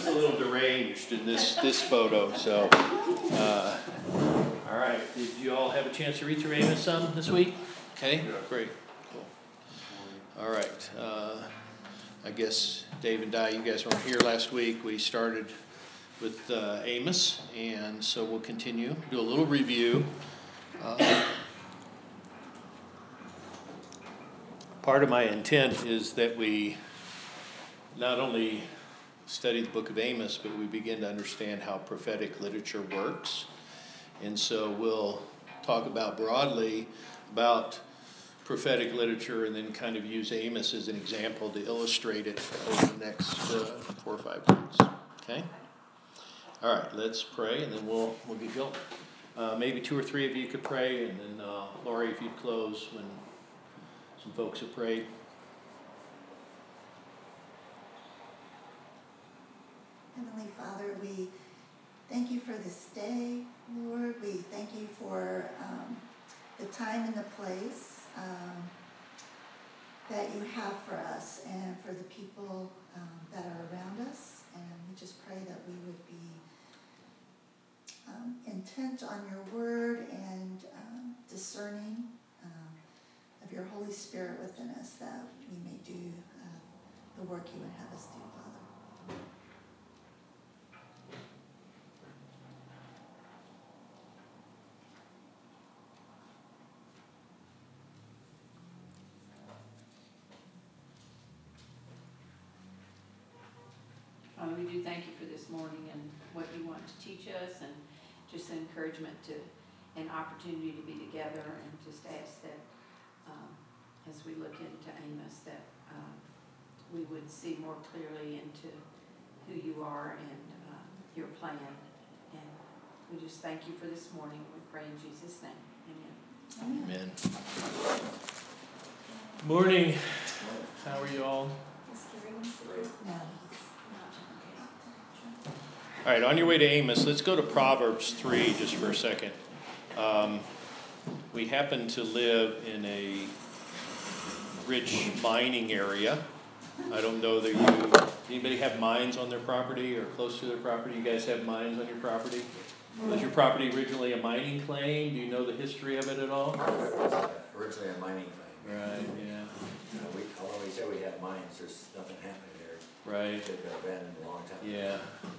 looks a little deranged in this photo. So, all right. Did you all have a chance to read through Amos some this week? Okay, great, cool. All right. I guess Dave and Di, you guys weren't here last week. We started with Amos, and so we'll continue, do a little review. Part of my intent is that we not only study the book of Amos, but we begin to understand how prophetic literature works. And so we'll talk about broadly about prophetic literature and then kind of use Amos as an example to illustrate it over the next 4 or 5 weeks. Okay? All right, let's pray and then we'll get going. Maybe 2 or 3 of you could pray, and then Lori, if you'd close when some folks have prayed. Heavenly Father, we thank you for this day, Lord. We thank you for the time and the place that you have for us and for the people that are around us. And we just pray that we would be intent on your word and discerning of your Holy Spirit within us, that we may do the work you would have us do, Father. Father, we do thank you for this morning and what you want to teach us, and just an encouragement to an opportunity to be together, and just ask that as we look into Amos, that we would see more clearly into who you are and your plan. And we just thank you for this morning. We pray in Jesus' name. Amen. Amen. Morning. How are you all? All right, on your way to Amos, let's go to Proverbs 3 just for a second. We happen to live in a rich mining area. I don't know that anybody have mines on their property or close to their property? You guys have mines on your property? Was your property originally a mining claim? Do you know the history of it at all? Originally a mining claim. Right, yeah. Although we say we have mines, there's nothing happening there. Right. They've been abandoned a long time. Yeah.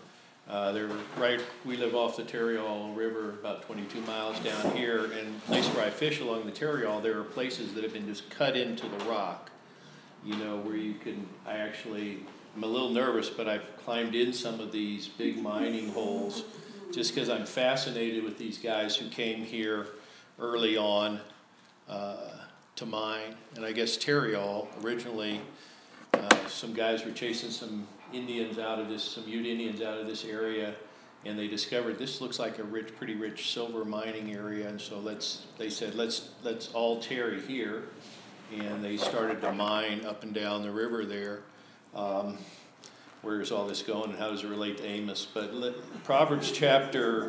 We live off the Tarryall River, about 22 miles down here, and the place where I fish along the Tarryall, there are places that have been just cut into the rock, where you can, I'm a little nervous, but I've climbed in some of these big mining holes just because I'm fascinated with these guys who came here early on to mine. And I guess Tarryall, originally, some guys were chasing some Ute Indians out of this area, and they discovered this looks like a pretty rich silver mining area, and so they said let's all tarry here, and they started to mine up and down the river there. Where is all this going, and how does it relate to Amos? But Proverbs chapter,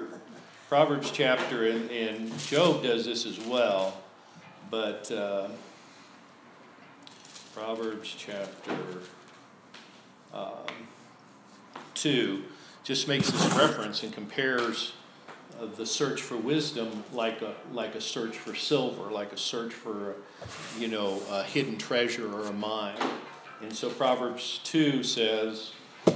and Job does this as well, but Proverbs chapter 2 just makes this reference and compares the search for wisdom like a search for silver, like a search for a hidden treasure or a mine. And so Proverbs 2 says,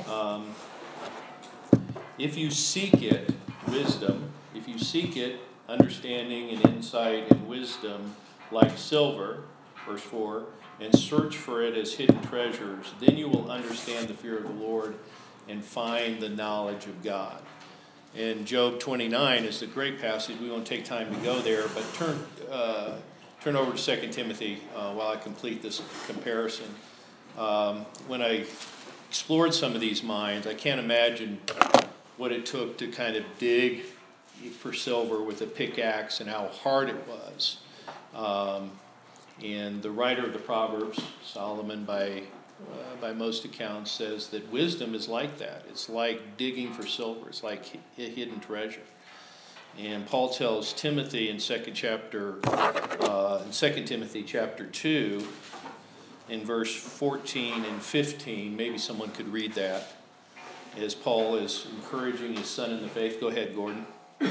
if you seek it, wisdom, if you seek it, understanding and insight and wisdom like silver, verse 4, and search for it as hidden treasures, then you will understand the fear of the Lord and find the knowledge of God. And Job 29 is a great passage. We won't take time to go there, but turn over to 2 Timothy while I complete this comparison. When I explored some of these mines, I can't imagine what it took to kind of dig for silver with a pickaxe and how hard it was. And the writer of the Proverbs, Solomon, by most accounts, says that wisdom is like that. It's like digging for silver. It's like a hidden treasure. And Paul tells Timothy in 2 Timothy chapter 2, in verse 14 and 15, maybe someone could read that. as Paul is encouraging his son in the faith. Go ahead, Gordon.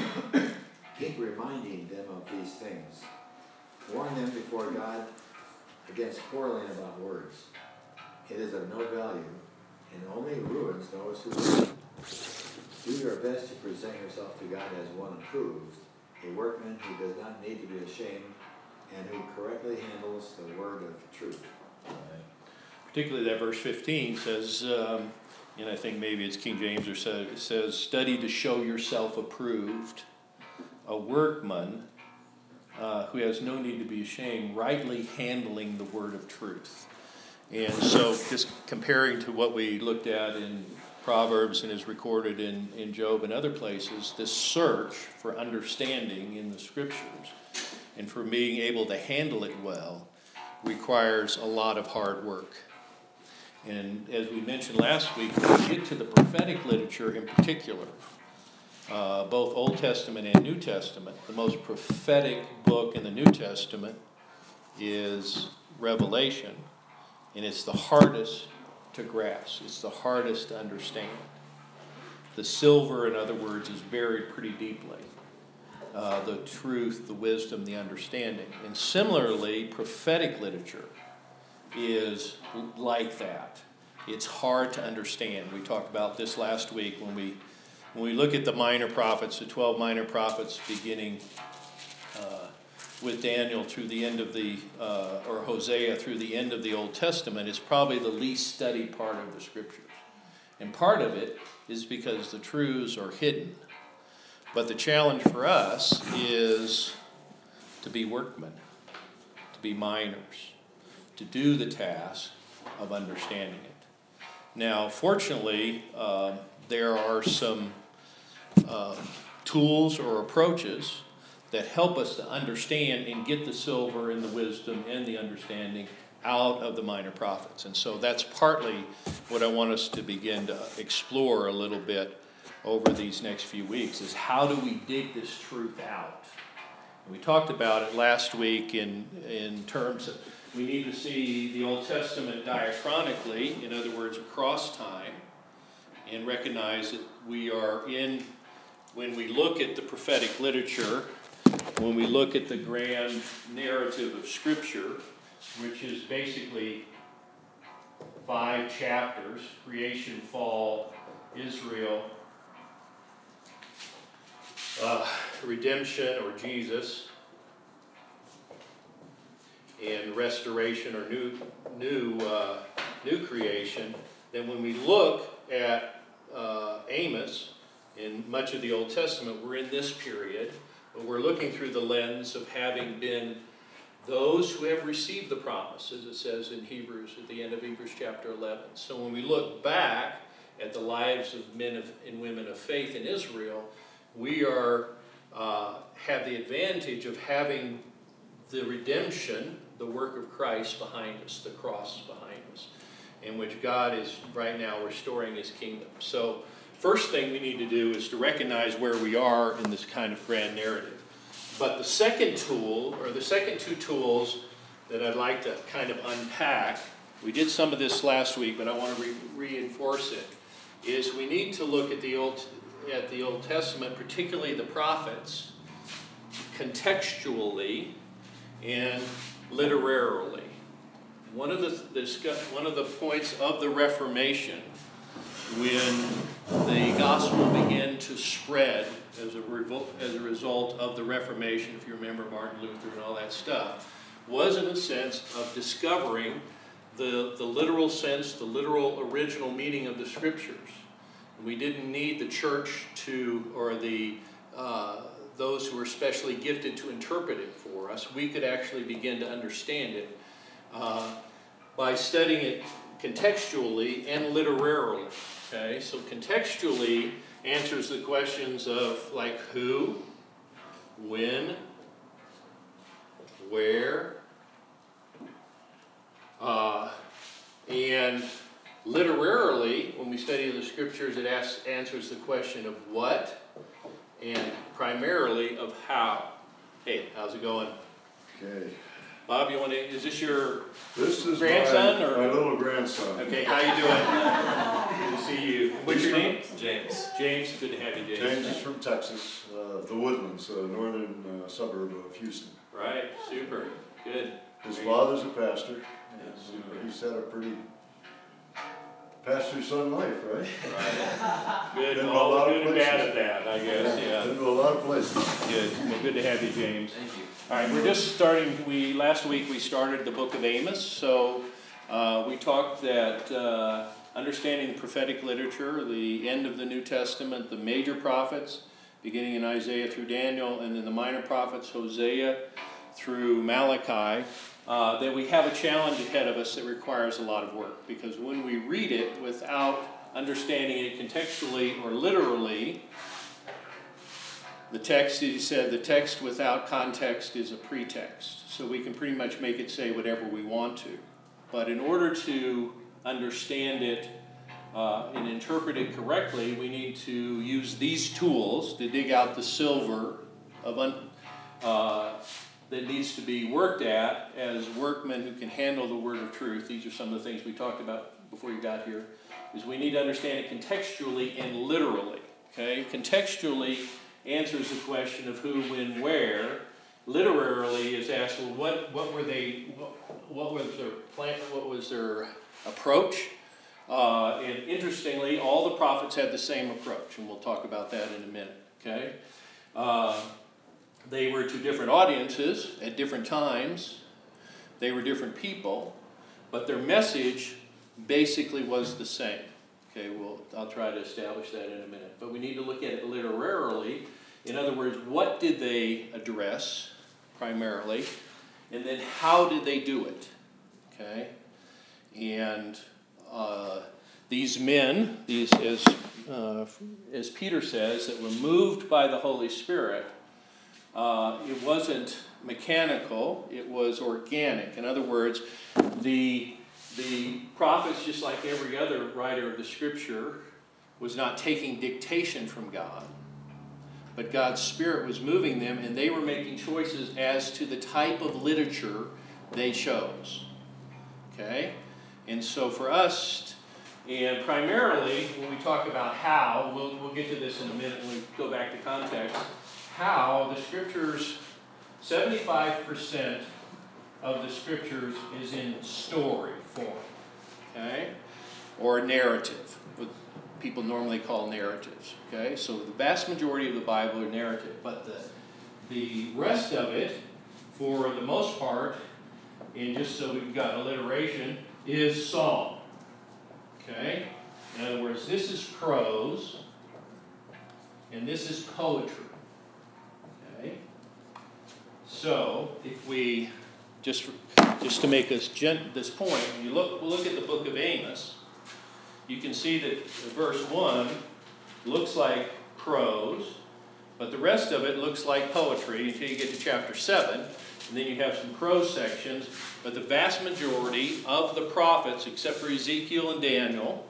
Keep reminding them of these things. Warn them before God against quarreling about words. It is of no value, and only ruins those who listen. Do your best to present yourself to God as one approved, a workman who does not need to be ashamed, and who correctly handles the word of truth. Particularly that verse 15 says, and I think maybe it's King James or so, it says, study to show yourself approved, a workman who has no need to be ashamed, rightly handling the word of truth. And so just comparing to what we looked at in Proverbs and is recorded in Job and other places, this search for understanding in the scriptures and for being able to handle it well requires a lot of hard work. And as we mentioned last week, when we get to the prophetic literature in particular, both Old Testament and New Testament, the most prophetic book in the New Testament is Revelation. And it's the hardest to grasp. It's the hardest to understand. The silver, in other words, is buried pretty deeply. The truth, the wisdom, the understanding. And similarly, prophetic literature is like that. It's hard to understand. We talked about this last week when we look at the minor prophets, the 12 minor prophets beginning with Daniel through the end of or Hosea through the end of the Old Testament. It's probably the least studied part of the scriptures. And part of it is because the truths are hidden. But the challenge for us is to be workmen, to be miners, to do the task of understanding it. Now, fortunately, there are some tools or approaches that help us to understand and get the silver and the wisdom and the understanding out of the minor prophets. And so that's partly what I want us to begin to explore a little bit over these next few weeks, is how do we dig this truth out? And we talked about it last week in terms of we need to see the Old Testament diachronically, in other words, across time, and recognize that we are when we look at the prophetic literature, when we look at the grand narrative of Scripture, which is basically 5 chapters, creation, fall, Israel, redemption or Jesus, and restoration or new creation, then when we look at Amos in much of the Old Testament, we're in this period, but we're looking through the lens of having been those who have received the promise, as it says in Hebrews, at the end of Hebrews chapter 11. So when we look back at the lives of men and women of faith in Israel, we have the advantage of having the redemption, the work of Christ behind us, the cross behind us, in which God is right now restoring his kingdom. So first thing we need to do is to recognize where we are in this kind of grand narrative. But the second tool, or the second 2 tools that I'd like to kind of unpack, we did some of this last week, but I want to reinforce it, is we need to look at the Old Testament, particularly the prophets, contextually and literarily. One of the points of the Reformation, when the gospel began to spread as a result of the Reformation, if you remember Martin Luther and all that stuff, was in a sense of discovering the literal sense, the literal original meaning of the Scriptures. We didn't need the church or those who were specially gifted to interpret it for us. We could actually begin to understand it by studying it contextually and literarily. Okay, so contextually answers the questions of like who, when, where, and literarily, when we study the Scriptures, it answers the question of what, and primarily of how. Hey, how's it going? Okay. Bob, is this your This is grandson, or? my little grandson. Okay, how you doing? Good to see you. What's your name? James. James, good to have you, James. James is from Texas, the Woodlands, a northern suburb of Houston. Right, super, good. His father's a pastor, Yeah, and super. he's had a pretty pastor-son life, right? Right. Good, Been to a all lot of good and bad places. at that, I guess, yeah. Been to a lot of places. Good, well, good to have you, James. Thank you. All right, we're just starting, last week we started the book of Amos, so we talked that understanding the prophetic literature, the end of the New Testament, the major prophets, beginning in Isaiah through Daniel, and then the minor prophets, Hosea through Malachi, that we have a challenge ahead of us that requires a lot of work, because when we read it without understanding it contextually or literally, the text, he said, the text without context is a pretext. So we can pretty much make it say whatever we want to. But in order to understand it and interpret it correctly, we need to use these tools to dig out the silver that needs to be worked at as workmen who can handle the word of truth. These are some of the things we talked about before you got here. Is we need to understand it contextually and literally. Okay, contextually answers the question of who, when, where. Literally is asked, well, what were they? What was their plan? What was their approach? And interestingly, all the prophets had the same approach, and we'll talk about that in a minute. Okay, they were to different audiences at different times. They were different people, but their message basically was the same. Okay, I'll try to establish that in a minute. But we need to look at it literarily. In other words, what did they address primarily? And then how did they do it? Okay? And these men, as Peter says, that were moved by the Holy Spirit, it wasn't mechanical, it was organic. In other words, the prophets, just like every other writer of the Scripture, was not taking dictation from God, but God's Spirit was moving them, and they were making choices as to the type of literature they chose. Okay? And so for us, and primarily when we talk about how, we'll get to this in a minute when we go back to context, how the Scriptures, 75% of the Scriptures is in story form, okay, or narrative, what people normally call narratives, okay. So the vast majority of the Bible are narrative, but the rest of it, for the most part, and just so we've got alliteration, is song, okay. In other words, this is prose, and this is poetry, okay. So if we just to make this point, when we'll look at the book of Amos, you can see that verse 1 looks like prose, but the rest of it looks like poetry until you get to chapter 7, and then you have some prose sections, but the vast majority of the prophets, except for Ezekiel and Daniel,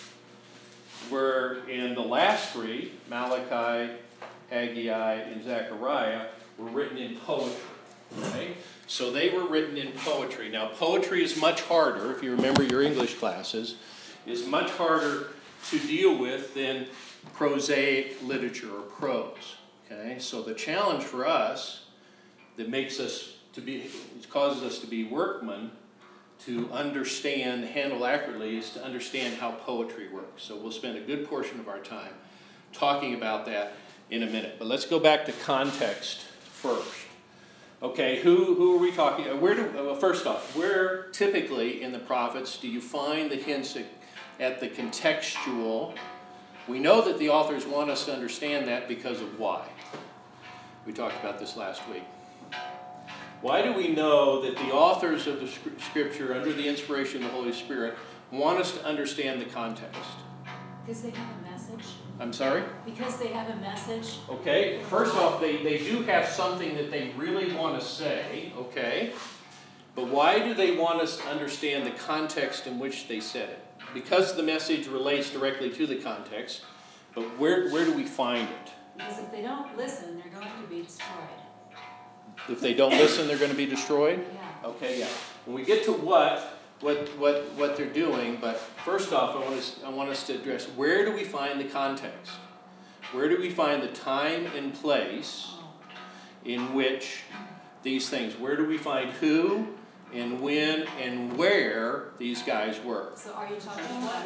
were in the last three, Malachi, Haggai, and Zechariah, were written in poetry. Okay? So they were written in poetry. Now, poetry is much harder, if you remember your English classes, is much harder to deal with than prosaic literature or prose. Okay? So the challenge for us that causes us to be workmen, to understand, handle accurately, is to understand how poetry works. So we'll spend a good portion of our time talking about that in a minute. But let's go back to context first. Okay, who are we talking? First off, where typically in the prophets do you find the hints at the contextual? We know that the authors want us to understand that because of why. We talked about this last week. Why do we know that the authors of the Scripture, under the inspiration of the Holy Spirit, want us to understand the context? Because they have a message. I'm sorry? Because they have a message. Okay, first off, they do have something that they really want to say, okay? But why do they want us to understand the context in which they said it? Because the message relates directly to the context, but where do we find it? Because if they don't listen, they're going to be destroyed. If they don't listen, they're going to be destroyed? Yeah. Okay, yeah. When we get to what they're doing, but first off, I want us to address, where do we find the context? Where do we find the time and place in which these things, where do we find who and when and where these guys were? So are you talking about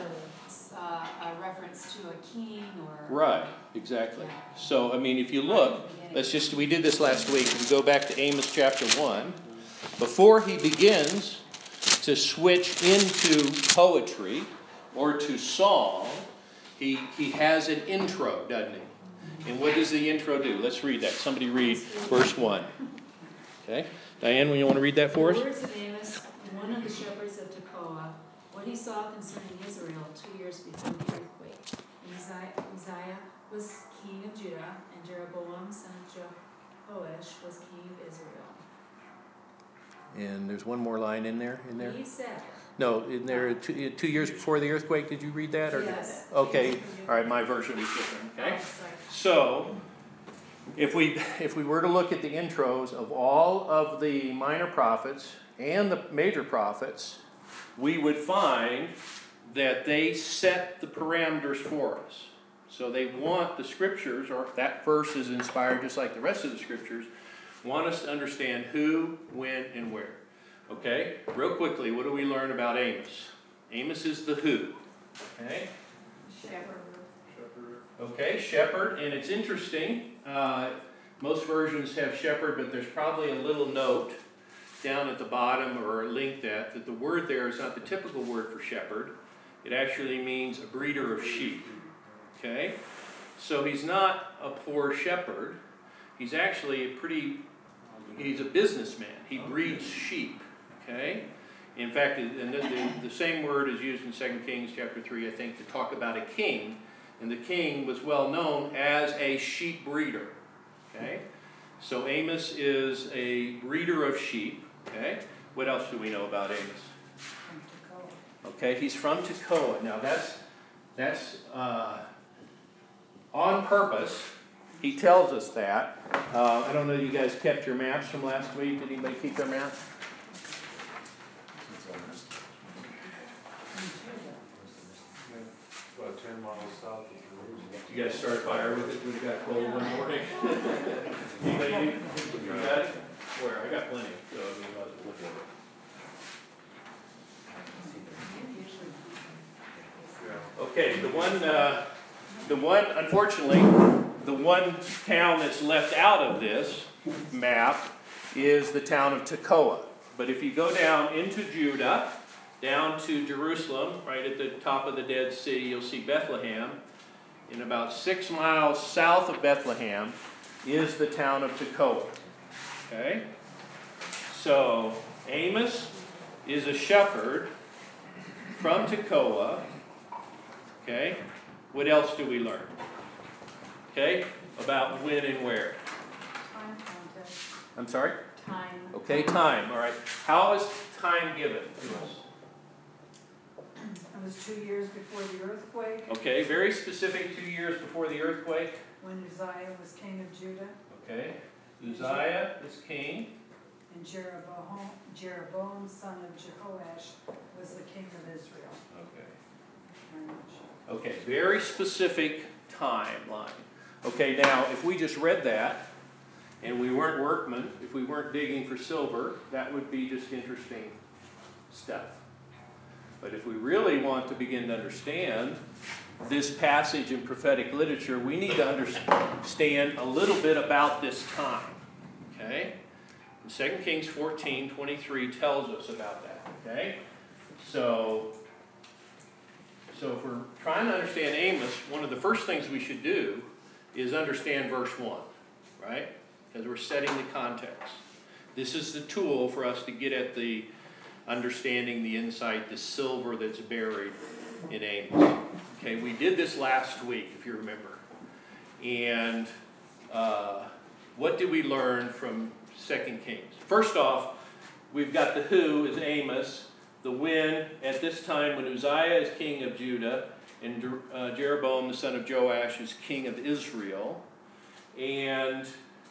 a reference to a king or? Right, exactly. Yeah. So, I mean, if you look, we did this last week. If you go back to Amos chapter 1, before he begins to switch into poetry or to song, he has an intro, doesn't he? And what does the intro do? Let's read that. Somebody read verse 1. Okay? Diane, you want to read that for us? The words of Amos, one of the shepherds of Tekoa, what he saw concerning Israel 2 years before the earthquake. Uzziah was king of Judah, and Jeroboam son of Jehoash was king of Israel. And there's one more line in there. He said. No, in there 2 years before the earthquake. Did you read that? Or Yes. Okay. All right. My version is different. Okay. Oh, sorry. So, if we were to look at the intros of all of the minor prophets and the major prophets, we would find that they set the parameters for us. So they want the scriptures, or that verse is inspired just like the rest of the scriptures, want us to understand who, when, and where. Okay? Real quickly, what do we learn about Amos? Amos is the who. Okay? Shepherd. Okay, shepherd, and it's interesting. Most versions have shepherd, but there's probably a little note down at the bottom or a link that the word there is not the typical word for shepherd. It actually means a breeder of sheep. Okay? So he's not a poor shepherd. He's actually he's a businessman. He breeds sheep. Okay? In fact, the same word is used in 2 Kings chapter 3, I think, to talk about a king. And the king was well known as a sheep breeder. Okay? So Amos is a breeder of sheep. Okay? What else do we know about Amos? From Tekoa. Okay, he's from Tekoa. Now that's on purpose. He tells us that. I don't know if you guys kept your maps from last week. Did anybody keep their map? About 10 miles south of Jerusalem. You guys started fire with it when it got cold one morning? Anybody? You got it? Where? I got plenty. So I mean, I'll look at it. Okay, unfortunately, the one town that's left out of this map is the town of Tekoa. But if you go down into Judah, down to Jerusalem, right at the top of the Dead Sea, you'll see Bethlehem. And about 6 miles south of Bethlehem is the town of Tekoa. Okay? So, Amos is a shepherd from Tekoa. Okay? What else do we learn? Okay? About when and where. Time context. I'm sorry? Time. Okay, time. All right. How is time given to us? It was 2 years before the earthquake, Okay, very specific, 2 years before the earthquake. when Uzziah was king of Judah, Okay. Uzziah is king. and Jeroboam son of Jehoash was the king of Israel. Okay. Very much. Okay, very specific timeline. Okay, now, if we just read that, and we weren't workmen, if we weren't digging for silver, that would be just interesting stuff. But if we really want to begin to understand this passage in prophetic literature, we need to understand a little bit about this time. Okay? And 2 Kings 14:23 tells us about that. Okay? So if we're trying to understand Amos, one of the first things we should do is understand verse 1. Right? Because we're setting the context. This is the tool for us to get at the understanding, the insight, the silver that's buried in Amos. Okay, we did this last week, if you remember. And what did we learn from 2 Kings? First off, we've got the who is Amos, the when at this time when Uzziah is king of Judah, and Jeroboam the son of Joash is king of Israel. And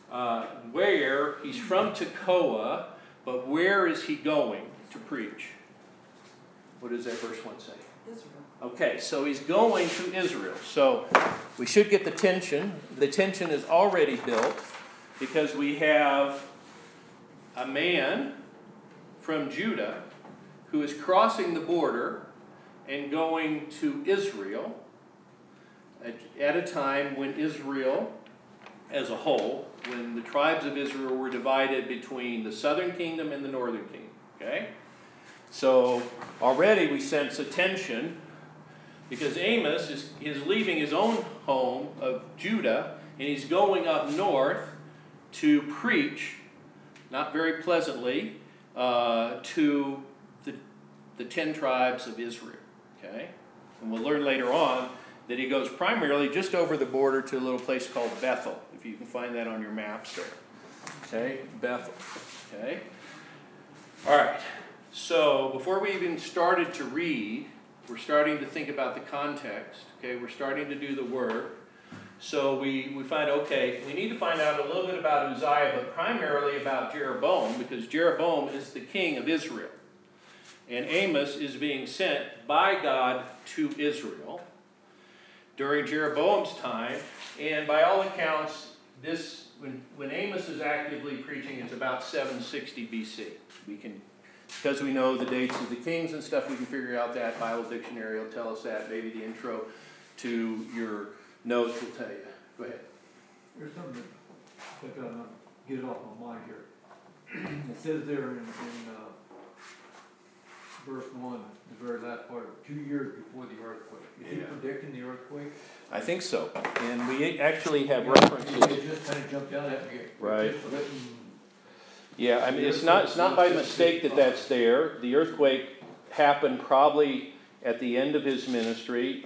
where he's from Tekoa, but where is he going to preach? What does that verse 1 say? Israel. Okay, so he's going to Israel. So we should get the tension. The tension is already built because we have a man from Judah who is crossing the border and going to Israel at a time when Israel as a whole, when the tribes of Israel were divided between the southern kingdom and the northern kingdom. Okay? So already we sense a tension because Amos is leaving his own home of Judah and he's going up north to preach, not very pleasantly, to the 10 tribes of Israel. Okay? And we'll learn later on that he goes primarily just over the border to a little place called Bethel, if you can find that on your maps there. Okay? Bethel. Okay? All right. So before we even started to read, we're starting to think about the context. Okay? We're starting to do the work. So we find, okay, we need to find out a little bit about Uzziah, but primarily about Jeroboam, because Jeroboam is the king of Israel. And Amos is being sent by God to Israel during Jeroboam's time. And by all accounts, this when Amos is actively preaching, it's about 760 BC. We can, because we know the dates of the kings and stuff, we can figure out that. Bible dictionary will tell us that. Maybe the intro to your notes will tell you. Go ahead. There's something that get it off my mind here. It says there in verse 1, the very last part, 2 years before the earthquake. Is he predicting the earthquake? I think so. And we actually have references. It just kind of jumped out at me. Right. Yeah, I mean, it's not by mistake that that's there. The earthquake happened probably at the end of his ministry.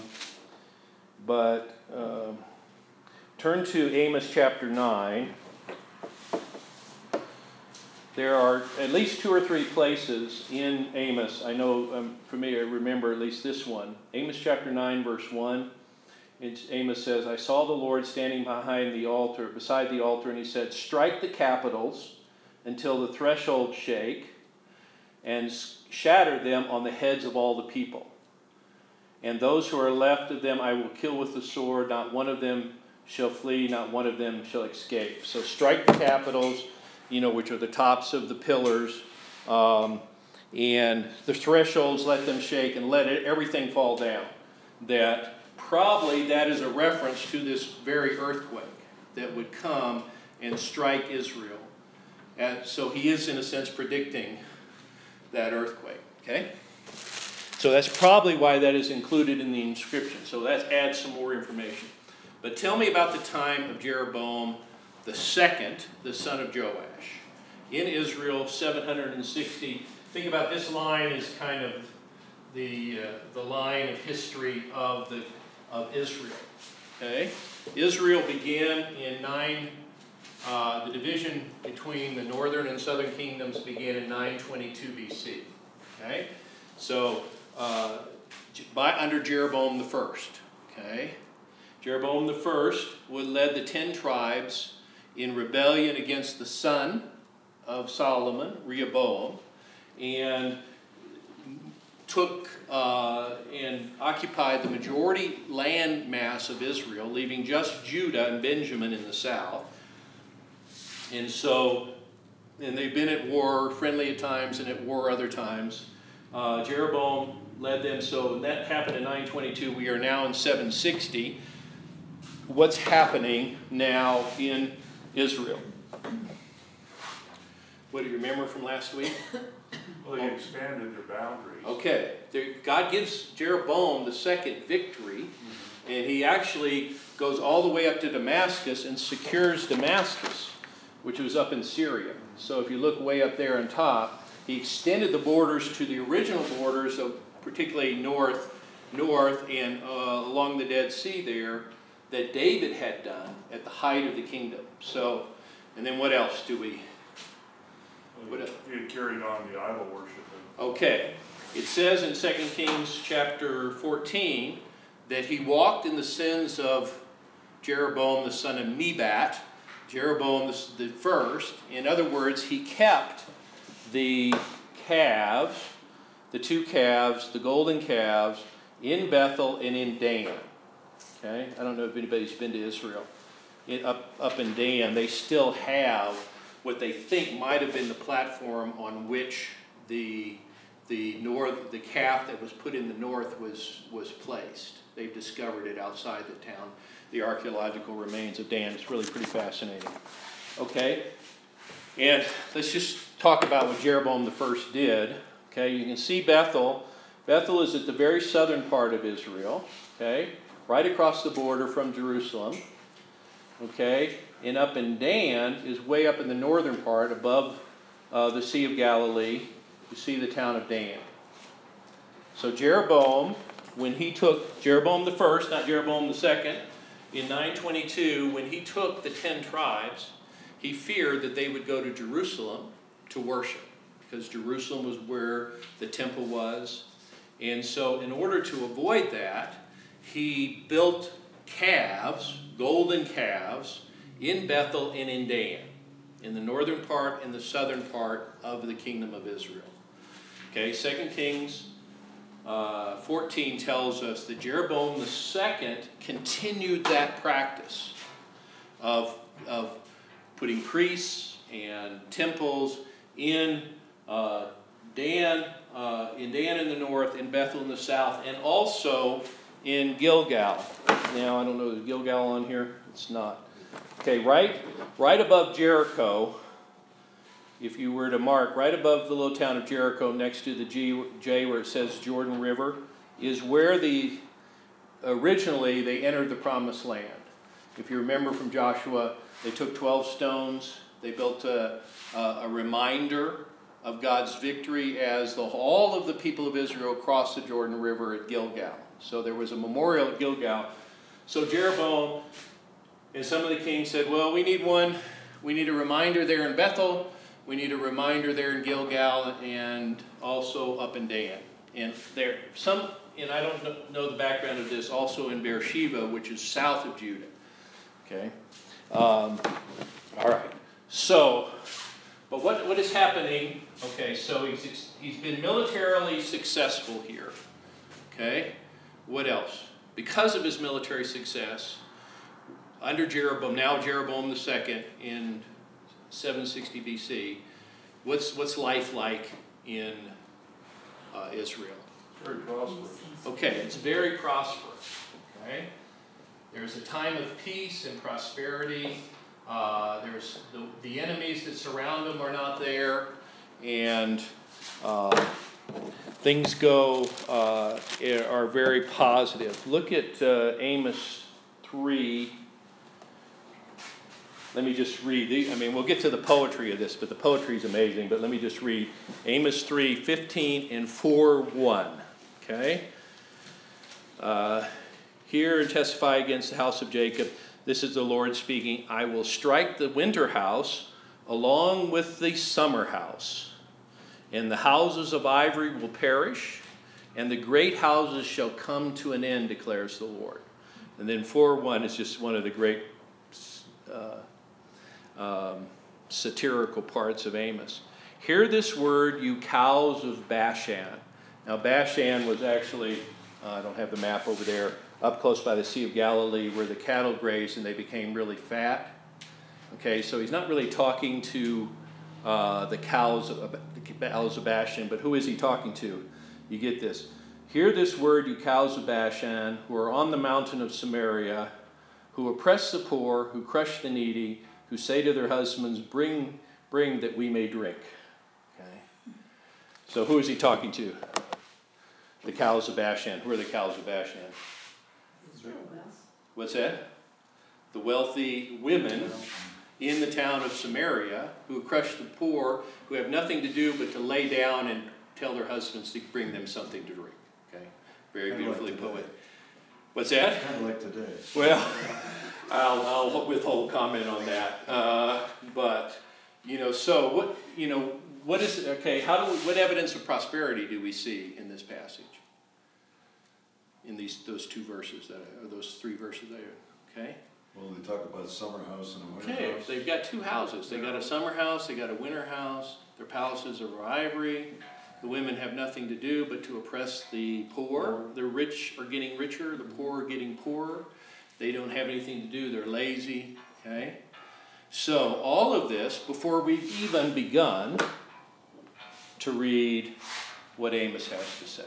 But turn to Amos chapter 9. There are at least 2 or 3 places in Amos. I know I'm familiar, remember at least this one. Amos chapter 9, verse 1. Amos says, I saw the Lord standing beside the altar, and he said, strike the capitals until the threshold shake, and shatter them on the heads of all the people. And those who are left of them I will kill with the sword. Not one of them shall flee, not one of them shall escape. So strike the capitals, which are the tops of the pillars, and the thresholds, let them shake, and let everything fall down. That is a reference to this very earthquake that would come and strike Israel. And so he is, in a sense, predicting that earthquake. Okay? So that's probably why that is included in the inscription. So that adds some more information. But tell me about the time of Jeroboam the second, the son of Joash. In Israel, 760. Think about this line as kind of the line of history of Israel. Okay? Israel began in the division between the northern and southern kingdoms began in 922 BC. Okay? So, under Jeroboam the first. Okay? Jeroboam the first led the 10 tribes in rebellion against the son of Solomon, Rehoboam, and took and occupied the majority land mass of Israel, leaving just Judah and Benjamin in the south. And they've been at war, friendly at times and at war other times. Jeroboam led them, so that happened in 922. We are now in 760. What's happening now in Israel? What do you remember from last week? Well, they expanded their boundaries. Okay. God gives Jeroboam the second victory, and he actually goes all the way up to Damascus and secures Damascus, which was up in Syria. So if you look way up there on top, he extended the borders to the original borders, of particularly north and along the Dead Sea there, that David had done at the height of the kingdom. So, and then what else do we... He had carried on the idol worship. Okay. It says in 2 Kings chapter 14 that he walked in the sins of Jeroboam the son of Nebat, Jeroboam the first. In other words, he kept the calves, the two calves, the golden calves, in Bethel and in Dan. Okay? I don't know if anybody's been to Israel. Up in Dan, they still have what they think might have been the platform on which the calf that was put in the north was placed. They've discovered it outside the town. The archaeological remains of Dan. It's really pretty fascinating. Okay? And let's just talk about what Jeroboam the first did. Okay, you can see Bethel. Bethel is at the very southern part of Israel. Okay, right across the border from Jerusalem. Okay, and up in Dan is way up in the northern part above the Sea of Galilee. You see the town of Dan. So Jeroboam, when he took Jeroboam the first, not Jeroboam the second, in 922, when he took the 10 tribes, he feared that they would go to Jerusalem to worship, because Jerusalem was where the temple was. And so in order to avoid that, he built calves, golden calves, in Bethel and in Dan, in the northern part and the southern part of the kingdom of Israel. Okay, 2 Kings 14 tells us that Jeroboam II continued that practice of putting priests and temples in Dan in the north, in Bethel in the south, and also in Gilgal. Now, I don't know, is Gilgal on here? It's not. Okay, right above Jericho, if you were to mark, right above the little town of Jericho, next to the J where it says Jordan River, is where originally they entered the promised land. If you remember from Joshua, they took 12 stones. They built a reminder of God's victory as all of the people of Israel crossed the Jordan River at Gilgal. So there was a memorial at Gilgal. So Jeroboam and some of the kings said, well, we need one. We need a reminder there in Bethel. We need a reminder there in Gilgal and also up in Dan. And I don't know the background of this, also in Beersheba, which is south of Judah. Okay. All right. So, but what is happening? Okay, so he's been militarily successful here. Okay. What else? Because of his military success, under Jeroboam, now Jeroboam II in 760 BC, what's life like in Israel? Very prosperous. Okay, it's very prosperous. Okay, there's a time of peace and prosperity. There's the enemies that surround them are not there, and things are very positive. Look at Amos 3. Let me just read. We'll get to the poetry of this, but the poetry is amazing. But let me just read Amos 3:15 and 4:1. Okay? Hear and testify against the house of Jacob. This is the Lord speaking. I will strike the winter house along with the summer house, and the houses of ivory will perish, and the great houses shall come to an end, declares the Lord. And then 4:1 is just one of the great satirical parts of Amos. Hear this word, you cows of Bashan. Now Bashan was actually, I don't have the map over there, up close by the Sea of Galilee where the cattle grazed and they became really fat. Okay, so he's not really talking to the cows of Bashan, but who is he talking to? You get this. Hear this word, you cows of Bashan, who are on the mountain of Samaria, who oppress the poor, who crush the needy, who say to their husbands, bring that we may drink. Okay. So who is he talking to? The cows of Bashan. Who are the cows of Bashan? What's that? The wealthy women in the town of Samaria who crush the poor, who have nothing to do but to lay down and tell their husbands to bring them something to drink. Okay. Very beautifully poetic. What's that? Kind of like today. Well, I'll withhold comment on that. But so what is okay? What evidence of prosperity do we see in this passage? In those 2 verses those 3 verses there, okay? Well, they talk about a summer house and a winter Okay, house. they've got two houses. They got a summer house, they got a winter house. Their palaces are of ivory. The women have nothing to do but to oppress the poor. The rich are getting richer, the poor are getting poorer. They don't have anything to do, they're lazy, okay? So all of this, before we've even begun to read what Amos has to say,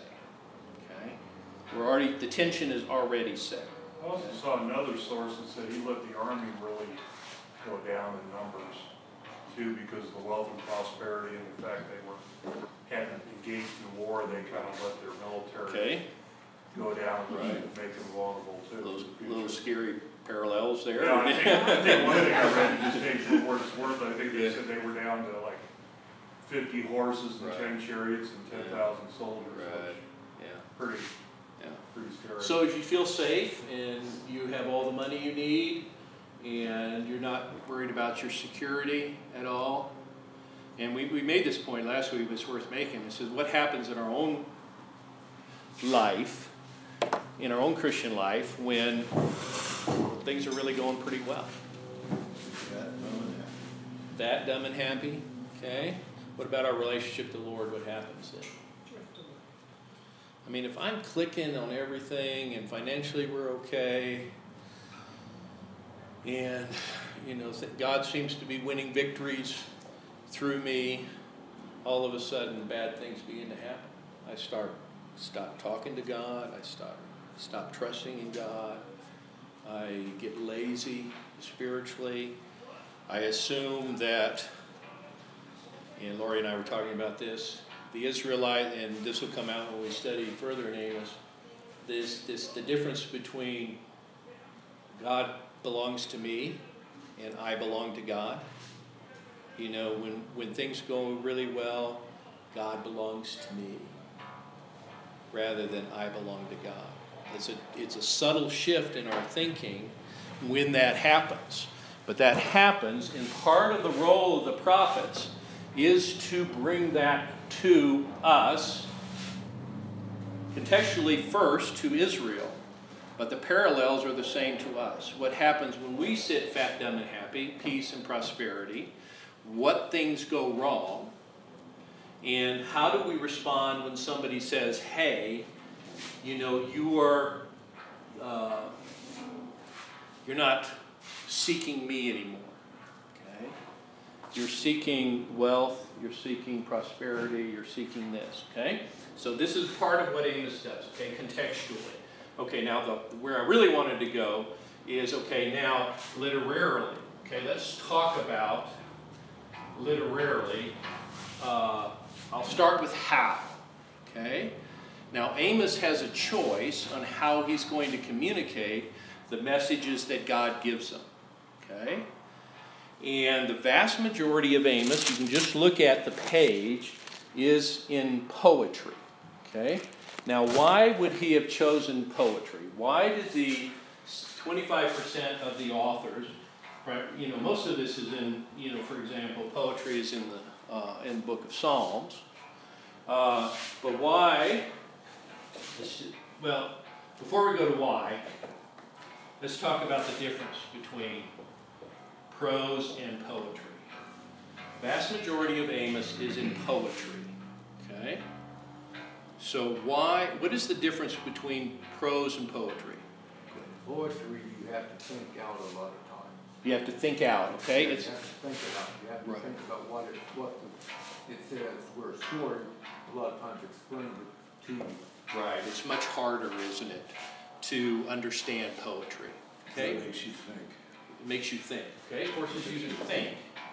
okay? The tension is already set. I also saw another source that said he let the army really go down in numbers too, because of the wealth and prosperity and the fact they hadn't engaged in war. They kind of let their military Okay, go down and Right. make them vulnerable too. those in the future. little scary parallels there. Yeah, I think one thing I read in this page for what it's worth, I think they said they were down to like 50 horses and Right. 10 chariots and 10,000 soldiers. Right, Which yeah, pretty yeah. pretty scary. So if you feel safe and you have all the money you need and you're not worried about your security at all, and we made this point last week, but it's worth making. It says what happens in our own life, in our own Christian life, when things are really going pretty well. That dumb and happy, okay? What about our relationship to the Lord? What happens then? I mean, if I'm clicking on everything and financially we're okay, and, you know, God seems to be winning victories through me, all of a sudden bad things begin to happen. I stop talking to God. I stop trusting in God. I get lazy spiritually. I assume that, and Lori and I were talking about this, the Israelite, and this will come out when we study further in Amos, the difference between God belongs to me and I belong to God. You know, when things go really well, God belongs to me rather than I belong to God. It's a subtle shift in our thinking when that happens. But that happens, and part of the role of the prophets is to bring that to us, contextually first to Israel, but the parallels are the same to us. What happens when we sit fat, dumb, and happy, peace and prosperity, what things go wrong, and how do we respond when somebody says, hey, you know, you're not seeking me anymore, okay? You're seeking wealth, you're seeking prosperity, you're seeking this, okay? So this is part of what Amos does, okay, contextually. Okay, now where I really wanted to go is, okay, now literarily, okay, let's talk about literarily. I'll start with how, okay? Now Amos has a choice on how he's going to communicate the messages that God gives him, okay? And the vast majority of Amos, you can just look at the page, is in poetry, okay? Now, why would he have chosen poetry? Why did the 25% of the authors, right, you know, most of this is in, you know, for example, poetry is in the book of Psalms. But why? Well, before we go to why, let's talk about the difference between prose and poetry. Vast majority of Amos is in poetry, okay? So what is the difference between prose and poetry? Poetry, you have to think out a lot of times. You have to think out, okay? You have to think about it. You have to Right. think about what it says. Where a story, a lot of times explains it to you. Right. It's much harder, isn't it, to understand poetry, okay? It makes you think. It makes you think, okay? Forces you to think.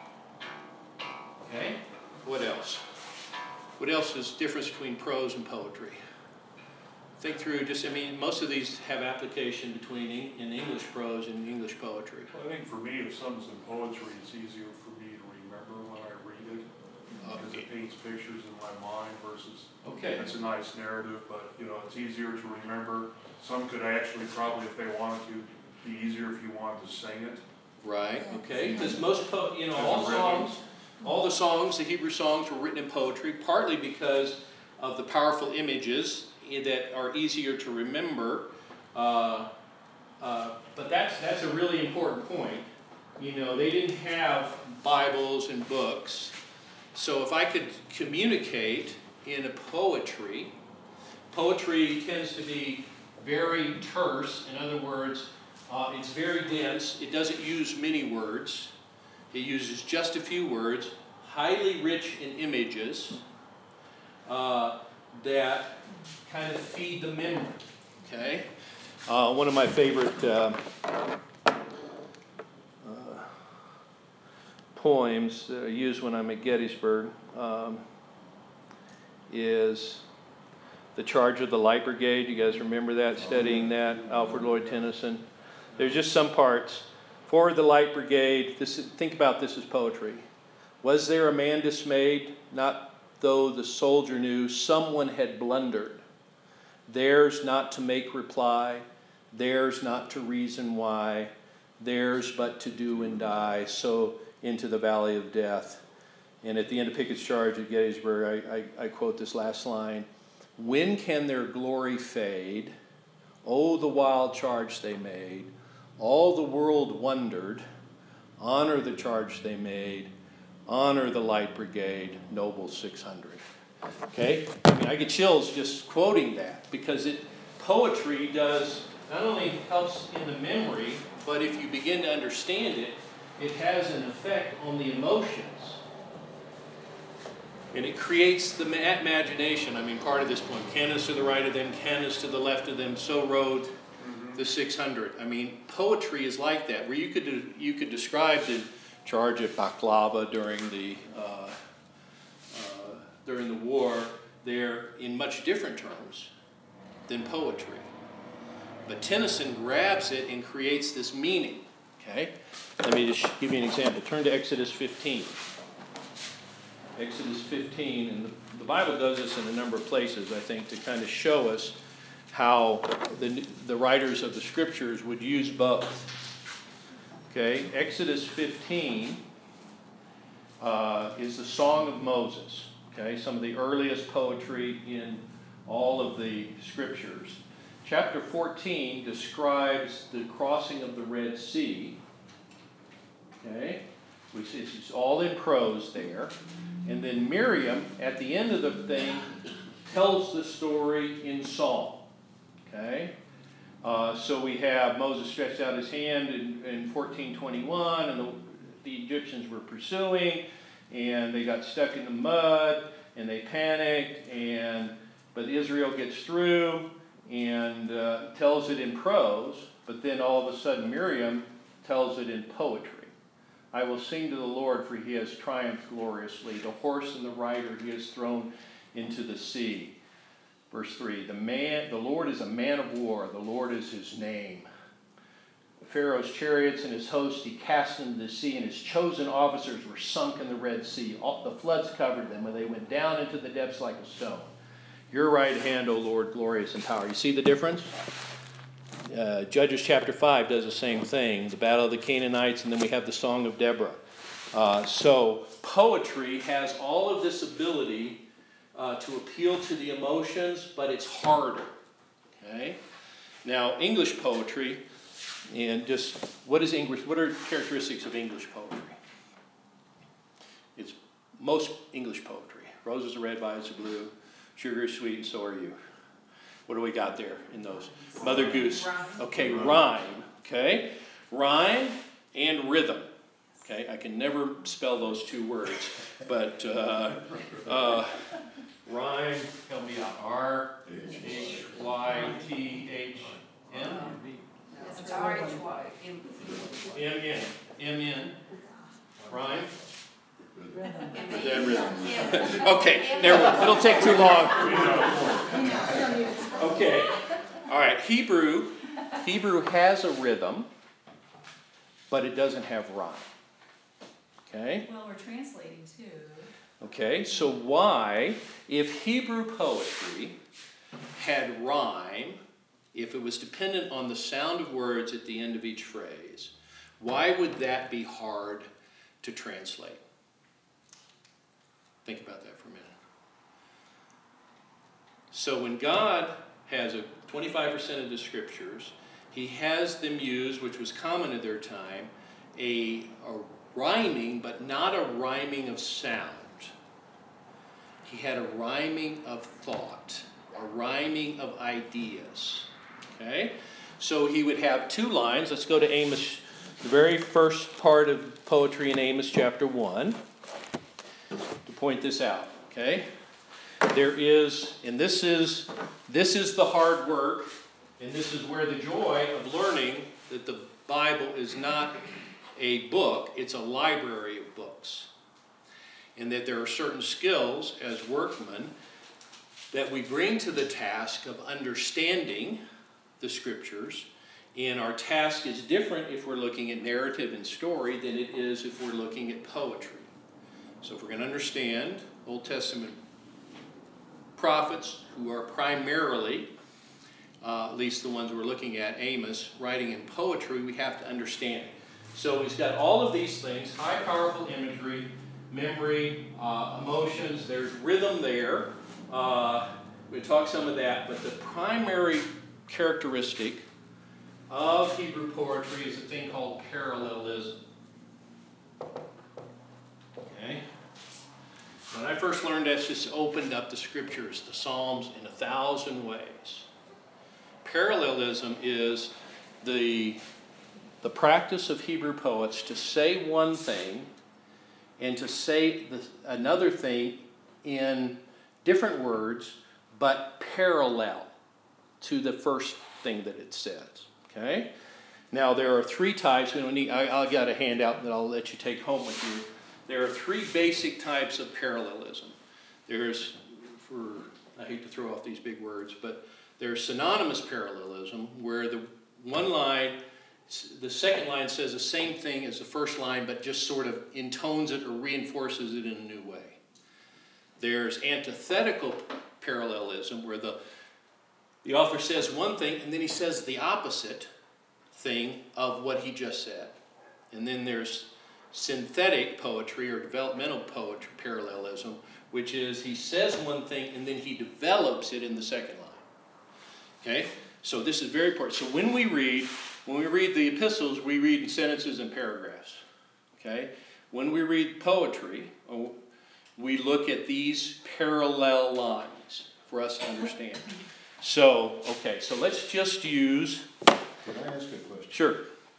Okay? What else? What else is the difference between prose and poetry? Think through most of these have application between in English prose and English poetry. Well, I think for me, if something's in poetry, it's easier for me to remember when I read it. Because it paints pictures in my mind versus, Okay. it's a nice narrative, but, you know, it's easier to remember. Some could actually probably, if they wanted to, be easier if you wanted to sing it. Right, okay, because most, all As a songs, all the songs, the Hebrew songs were written in poetry, partly because of the powerful images that are easier to remember, but But that's a really important point. You know, they didn't have Bibles and books. So if I could communicate in a poetry tends to be very terse. In other words, it's very dense. It doesn't use many words. It uses just a few words, highly rich in images that kind of feed the memory. Okay? One of my favorite poems that I use when I'm at Gettysburg is The Charge of the Light Brigade. You guys remember that, studying that, Alfred Lloyd Tennyson? There's just some parts. For the Light Brigade, think about this as poetry. Was there a man dismayed? Not though the soldier knew someone had blundered. Theirs not to make reply, theirs not to reason why, theirs but to do and die, so into the valley of death. And at the end of Pickett's charge at Gettysburg, I quote this last line, when can their glory fade? Oh, the wild charge they made. All the world wondered. Honor the charge they made. Honor the Light Brigade, noble 600. Okay? I mean, I get chills just quoting that because poetry does not only helps in the memory, but if you begin to understand it, it has an effect on the emotions. And it creates the imagination. I mean, part of this poem, Candace to the right of them, Candace to the left of them, so rode the 600. I mean, poetry is like that, where you could describe the charge at Baklava during the war there in much different terms than poetry. But Tennyson grabs it and creates this meaning. Okay? Let me just give you an example. Turn to Exodus 15. Exodus 15, and the Bible does this in a number of places, I think, to kind of show us how the writers of the Scriptures would use both. Okay, Exodus 15 is the Song of Moses. Okay, some of the earliest poetry in all of the Scriptures. Chapter 14 describes the crossing of the Red Sea. Okay, which is all in prose there. And then Miriam, at the end of the thing, tells the story in song. Okay? So we have Moses stretched out his hand in 14:21, and the Egyptians were pursuing, and they got stuck in the mud, and they panicked, but Israel gets through and tells it in prose, but then all of a sudden Miriam tells it in poetry. I will sing to the Lord, for he has triumphed gloriously. The horse and the rider he has thrown into the sea. Verse 3, the Lord is a man of war. The Lord is his name. Pharaoh's chariots and his host he cast into the sea, and his chosen officers were sunk in the Red Sea. The floods covered them, and they went down into the depths like a stone. Your right hand, O Lord, glorious in power. You see the difference? Judges chapter 5 does the same thing. The battle of the Canaanites, and then we have the Song of Deborah. So poetry has all of this ability to appeal to the emotions, but it's harder. Okay? Now, English poetry, and just what are characteristics of English poetry? It's most English poetry. Roses are red, violets are blue, sugar is sweet, and so are you. What do we got there in those? Mother Goose. Okay, rhyme. Okay? Rhyme and rhythm. Okay, I can never spell those two words, but rhyme, help me out. R-H-Y-T-H-M? It's R-H-Y. M-N. M-N. Rhyme? Rhythm. Okay, it'll take too long. Okay, all right. Hebrew has a rhythm, but it doesn't have rhyme. Okay. Well, we're translating too. Okay, so why, if Hebrew poetry had rhyme, if it was dependent on the sound of words at the end of each phrase, why would that be hard to translate? Think about that for a minute. So when God has 25% of the Scriptures, he has them use, which was common at their time, a rhyming, but not a rhyming of sound. He had a rhyming of thought, a rhyming of ideas. Okay? So he would have 2 lines. Let's go to Amos, the very first part of poetry in Amos chapter 1, to point this out. Okay? There is, and this is the hard work, and this is where the joy of learning that the Bible is not a book, it's a library of books. And that there are certain skills as workmen that we bring to the task of understanding the Scriptures. And our task is different if we're looking at narrative and story than it is if we're looking at poetry. So if we're going to understand Old Testament prophets, who are primarily, at least the ones we're looking at, Amos, writing in poetry, we have to understand it. So he's got all of these things, high powerful imagery, memory, emotions, there's rhythm there. We'll talk some of that, but the primary characteristic of Hebrew poetry is a thing called parallelism. Okay? When I first learned this, just opened up the Scriptures, the Psalms, in 1,000 ways. Parallelism is the practice of Hebrew poets to say one thing and to say another thing in different words, but parallel to the first thing that it says. Okay? Now, there are 3 types. I've got a handout that I'll let you take home with you. There are 3 basic types of parallelism. There's, I hate to throw off these big words, but there's synonymous parallelism, where the one line, the second line says the same thing as the first line, but just sort of intones it or reinforces it in a new way. There's antithetical parallelism, where the author says one thing, and then he says the opposite thing of what he just said. And then there's synthetic poetry or developmental poetry parallelism, which is he says one thing, and then he develops it in the second line. Okay? So this is very important. So when we read the epistles, we read in sentences and paragraphs. Okay? When we read poetry, we look at these parallel lines for us to understand. So let's just use... Can I ask a question? Sure.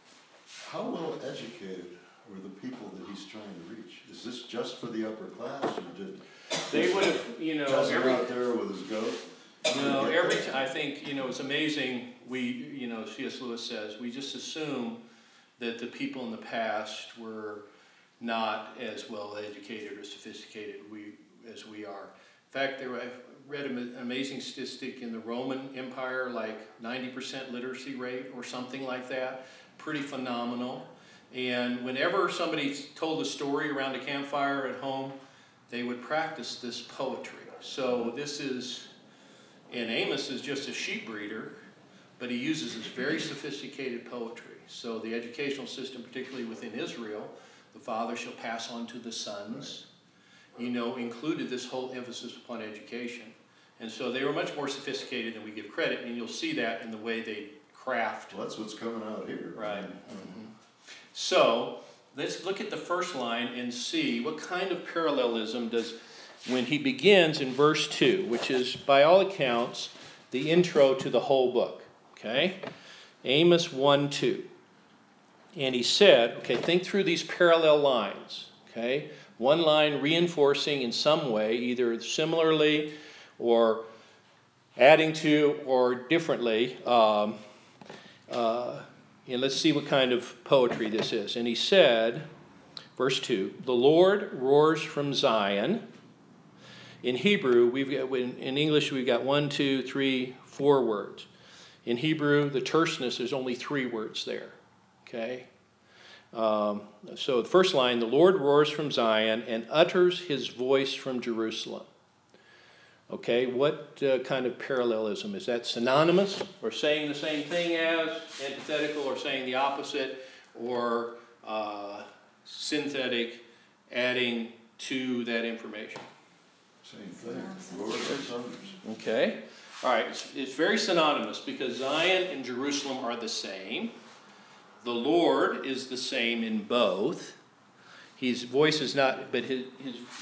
How well educated were the people that he's trying to reach? Is this just for the upper class, or did they would have, out there with his goat? No, I think, it's amazing. C.S. Lewis says, we just assume that the people in the past were not as well educated or sophisticated as we are. In fact, I read an amazing statistic in the Roman Empire, like 90% literacy rate or something like that. Pretty phenomenal. And whenever somebody told a story around a campfire at home, they would practice this poetry. So and Amos is just a sheep breeder, but he uses this very sophisticated poetry. So the educational system, particularly within Israel, the father shall pass on to the sons, included this whole emphasis upon education. And so they were much more sophisticated than we give credit, and you'll see that in the way they craft. Well, that's what's coming out here. Right. Mm-hmm. So let's look at the first line and see what kind of parallelism does, when he begins in verse 2, which is, by all accounts, the intro to the whole book. Okay? Amos 1:2. And he said, think through these parallel lines. Okay? One line reinforcing in some way, either similarly or adding to or differently. And let's see what kind of poetry this is. And he said, verse 2, the Lord roars from Zion. In Hebrew, in English, we've got 1, 2, 3, 4 words. In Hebrew, the terseness, there's only 3 words there. Okay? So the first line, the Lord roars from Zion and utters his voice from Jerusalem. Okay, what kind of parallelism? Is that synonymous, or saying the same thing as, antithetical, or saying the opposite, or synthetic, adding to that information? Same thing. Lord and thunders. Okay. All right, it's very synonymous because Zion and Jerusalem are the same. The Lord is the same in both. His voice is not, but his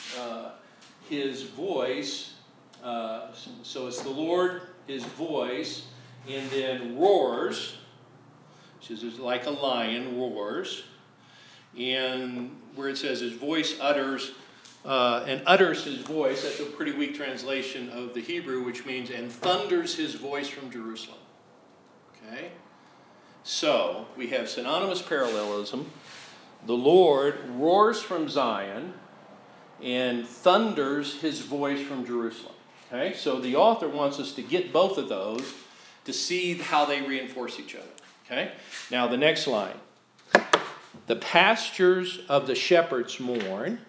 voice. So it's the Lord, his voice, and then roars, which is like a lion roars, and where it says his voice utters. And utters his voice, that's a pretty weak translation of the Hebrew, which means, and thunders his voice from Jerusalem. Okay? So, we have synonymous parallelism. The Lord roars from Zion and thunders his voice from Jerusalem. Okay? So, the author wants us to get both of those to see how they reinforce each other. Okay? Now, the next line. The pastures of the shepherds mourn.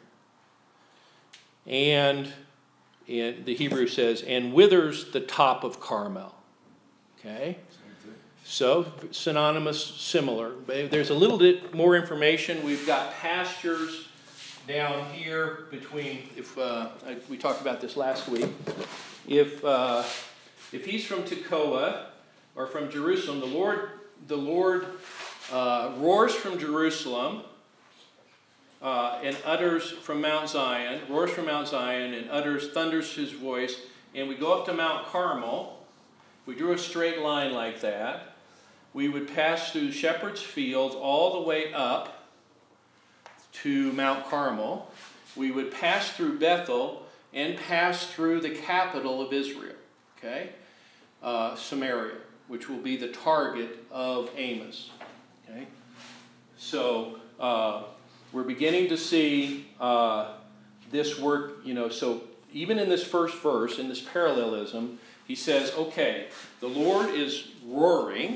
And the Hebrew says, and withers the top of Carmel. Okay? So, synonymous, similar. There's a little bit more information. We've got pastures down here between, we talked about this last week. If he's from Tekoa or from Jerusalem, the Lord roars from Jerusalem. And utters from Mount Zion, roars from Mount Zion, and thunders his voice. And we go up to Mount Carmel. We drew a straight line like that. We would pass through Shepherd's Fields all the way up to Mount Carmel. We would pass through Bethel and pass through the capital of Israel, okay? Samaria, which will be the target of Amos, okay? So, we're beginning to see this work, so even in this first verse, in this parallelism, he says, okay, the Lord is roaring,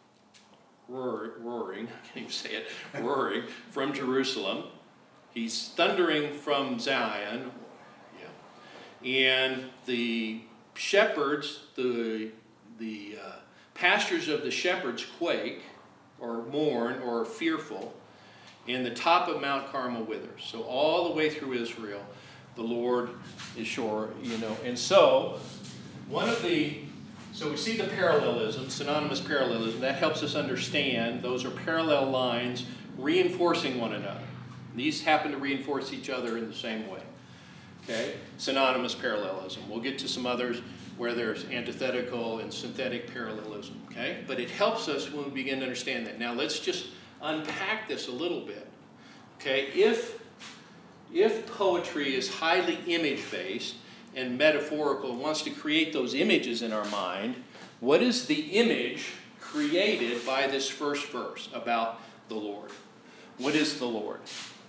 I can't even say it, roaring from Jerusalem. He's thundering from Zion. Yeah. And the shepherds, the pastures of the shepherds quake or mourn or are fearful. And the top of Mount Carmel withers. So all the way through Israel, the Lord is sure, And so, so we see the parallelism, synonymous parallelism. That helps us understand those are parallel lines reinforcing one another. These happen to reinforce each other in the same way. Okay? Synonymous parallelism. We'll get to some others where there's antithetical and synthetic parallelism. Okay? But it helps us when we begin to understand that. Now let's just unpack this a little bit. Okay, if poetry is highly image-based and metaphorical and wants to create those images in our mind, what is the image created by this first verse about the Lord? What is the Lord?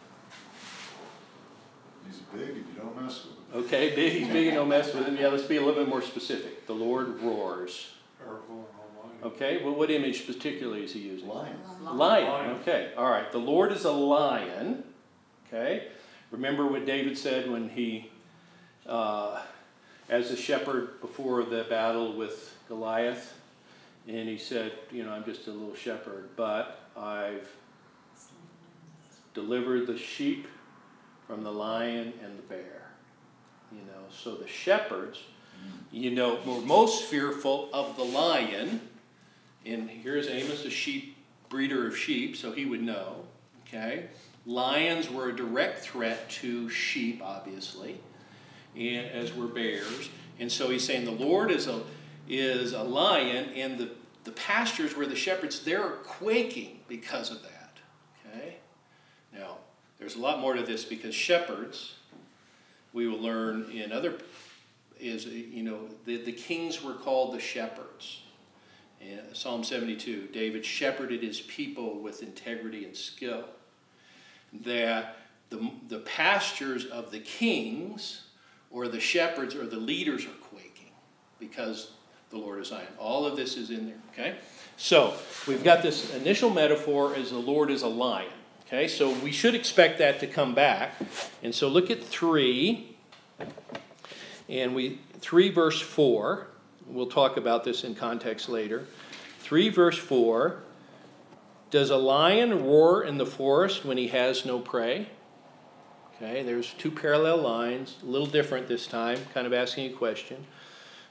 He's big and you don't mess with him. Okay, he's big and don't mess with him. Yeah, let's be a little bit more specific. The Lord roars. Okay, well, what image particularly is he using? Lion. Okay, all right. The Lord is a lion. Okay, remember what David said when he, as a shepherd before the battle with Goliath, and he said, I'm just a little shepherd, but I've delivered the sheep from the lion and the bear. So the shepherds, were most fearful of the lion. And here's Amos, a breeder of sheep, so he would know. Okay, lions were a direct threat to sheep, obviously, and as were bears. And so he's saying the Lord is a lion, and the pastures where the shepherds, they're quaking because of that. Okay, now there's a lot more to this because shepherds, we will learn in other the kings were called the shepherds. In Psalm 72, David shepherded his people with integrity and skill. That the pastures of the kings or the shepherds or the leaders are quaking because the Lord is Zion. All of this is in there, okay? So we've got this initial metaphor as the Lord is a lion, okay? So we should expect that to come back. And so look at 3, and 3 verse 4. We'll talk about this in context later. 3 verse 4. Does a lion roar in the forest when he has no prey? Okay, there's 2 parallel lines, a little different this time, kind of asking a question.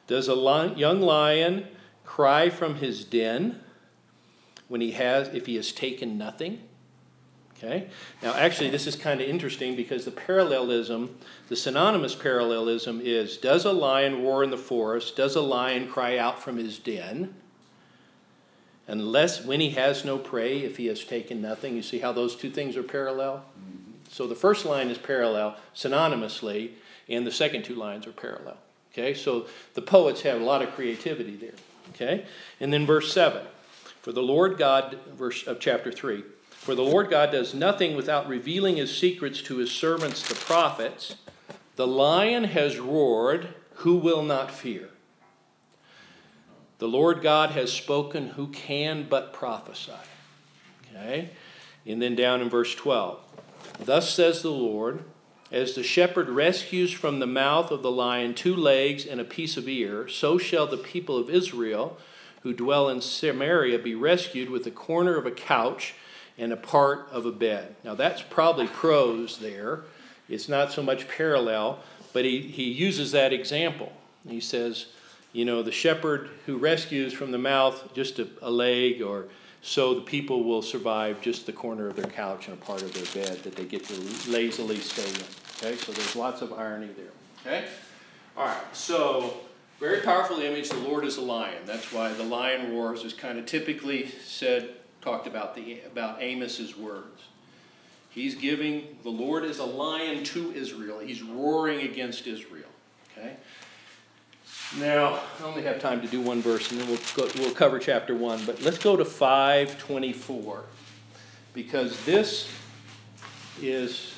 Does a young lion cry from his den if he has taken nothing? Okay. Now, actually, this is kind of interesting because the parallelism, the synonymous parallelism is, does a lion roar in the forest? Does a lion cry out from his den? Unless when he has no prey, if he has taken nothing. You see how those two things are parallel? Mm-hmm. So the first line is parallel synonymously, and the second two lines are parallel. Okay, so the poets have a lot of creativity there. Okay, and then verse 7. For the Lord God, verse of chapter 3. For the Lord God does nothing without revealing his secrets to his servants, the prophets. The lion has roared, who will not fear? The Lord God has spoken, who can but prophesy? Okay? And then down in verse 12. Thus says the Lord, as the shepherd rescues from the mouth of the lion 2 legs and a piece of ear, so shall the people of Israel who dwell in Samaria be rescued with the corner of a couch and a part of a bed. Now that's probably prose there. It's not so much parallel, but he uses that example. He says, the shepherd who rescues from the mouth just a leg, or so the people will survive just the corner of their couch and a part of their bed that they get to lazily stay in. Okay, so there's lots of irony there. Okay? All right, so very powerful image, the Lord is a lion. That's why the lion roars is kind of typically talked about Amos's words. He's giving, the Lord is a lion to Israel. He's roaring against Israel. Okay? Now, I only have time to do one verse, and then we'll cover chapter 1. But let's go to 5:24, because this is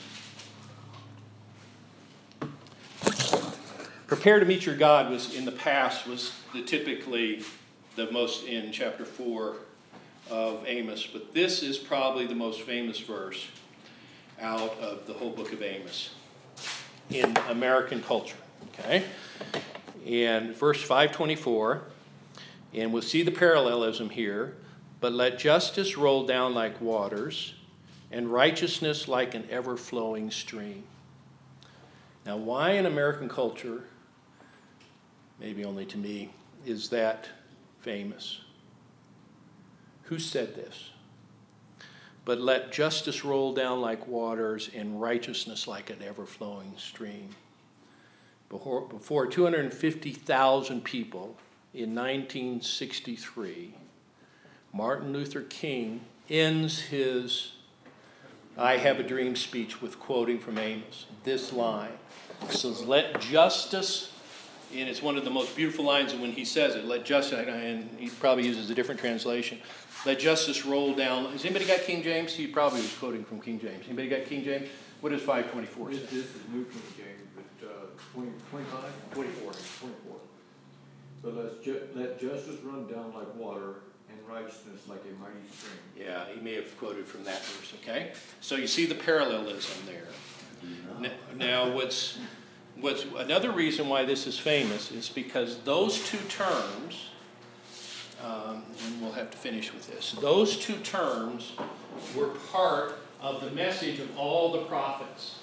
prepare to meet your God was in the past was typically the most in chapter 4 of Amos, but this is probably the most famous verse out of the whole book of Amos in American culture. Okay? And verse 5:24, and we'll see the parallelism here, but let justice roll down like waters, and righteousness like an ever-flowing stream. Now, why in American culture, maybe only to me, is that famous? Who said this? But let justice roll down like waters and righteousness like an ever-flowing stream. Before 250,000 people in 1963, Martin Luther King ends his I Have a Dream speech with quoting from Amos, this line. It says, let justice, and it's one of the most beautiful lines, and when he says it, let justice, and he probably uses a different translation, let justice roll down. Has anybody got King James? He probably was quoting from King James. Anybody got King James? What does 5:24 say? This is New King James, but 25? 24. 24. So let justice run down like water and righteousness like a mighty stream. Yeah, he may have quoted from that verse, okay? So you see the parallelism there. Now, what's another reason why this is famous is because those two terms, and we'll have to finish with this, those two terms were part of the message of all the prophets.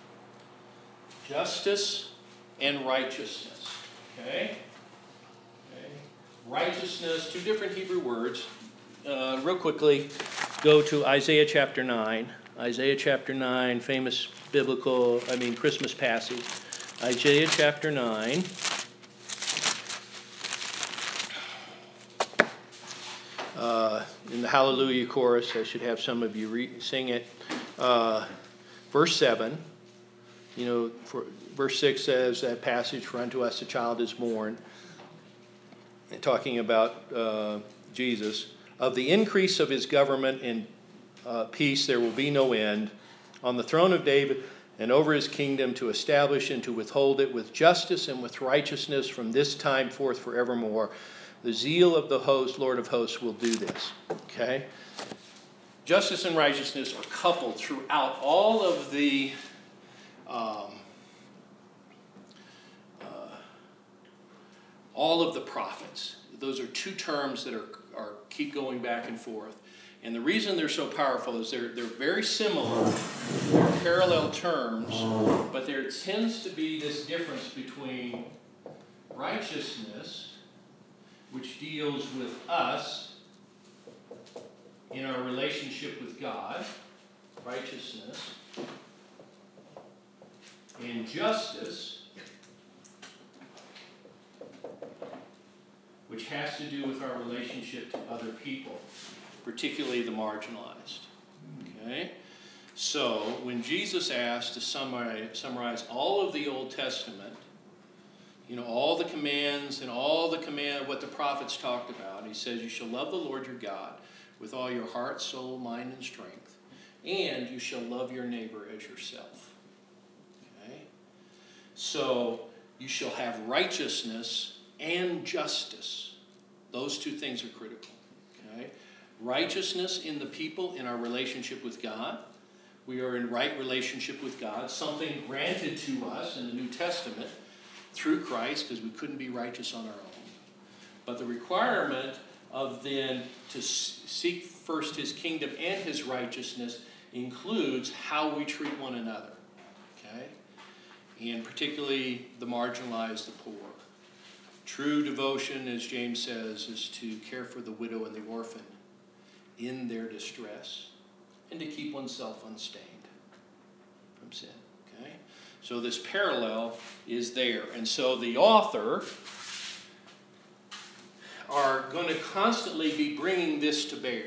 Justice and righteousness, okay? Righteousness, two different Hebrew words. Real quickly, go to Isaiah chapter 9. Isaiah chapter 9, famous Christmas passage. Isaiah chapter 9. In the Hallelujah chorus, I should have some of you sing it. Verse 7. Verse 6 says that passage, for unto us a child is born. Talking about Jesus. Of the increase of his government and peace there will be no end, on the throne of David and over his kingdom, to establish and to withhold it with justice and with righteousness from this time forth forevermore. The zeal of the host, Lord of hosts, will do this. Okay? Justice and righteousness are coupled throughout all of the prophets. Those are two terms that are keep going back and forth. And the reason they're so powerful is they're very similar, they're parallel terms, but there tends to be this difference between righteousness, which deals with us in our relationship with God, righteousness, and justice, which has to do with our relationship to other people, particularly the marginalized. Okay? So, when Jesus asked to summarize all of the Old Testament, all the commands and what the prophets talked about, he says, you shall love the Lord your God with all your heart, soul, mind, and strength, and you shall love your neighbor as yourself. Okay? So, you shall have righteousness and justice. Those two things are critical. Okay? Righteousness in the people in our relationship with God. We are in right relationship with God, something granted to us in the New Testament through Christ, because we couldn't be righteous on our own. But the requirement of then to seek first his kingdom and his righteousness includes how we treat one another. Okay? And particularly the marginalized, the poor. True devotion, as James says, is to care for the widow and the orphan in their distress, and to keep oneself unstained from sin. Okay? So this parallel is there. And so the author are going to constantly be bringing this to bear.